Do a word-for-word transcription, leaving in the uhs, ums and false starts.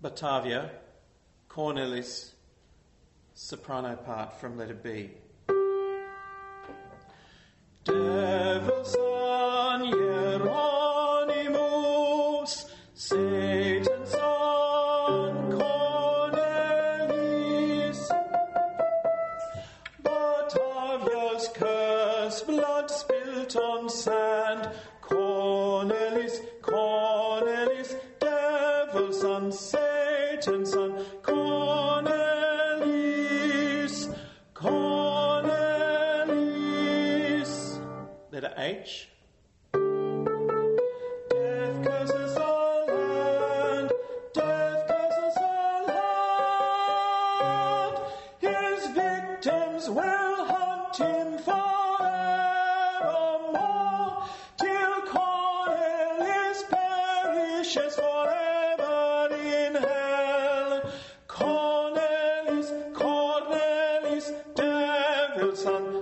Batavia, Cornelis, soprano part from letter B. Devil's son Hieronymus, Satan's son Cornelis, Batavia's curse, blood spilt on sand, Cornelis, Cornelis, devil's son, Satan's son, Cornelis, Cornelis. Letter H. Death curses our land, death curses our land. His victims will hunt him forevermore, till Cornelis perishes forever in hell. Cornelis, Cornelis, devil's son,